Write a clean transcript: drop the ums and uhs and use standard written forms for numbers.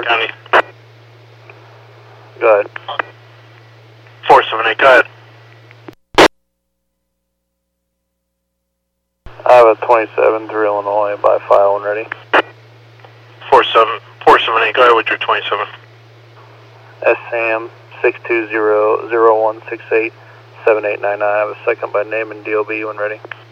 County. Go ahead. 478, go ahead. I have a 27 through Illinois by file and ready. 478, go ahead with your 27. SAM 620-0168-7899. I have a second by name and DOB when ready.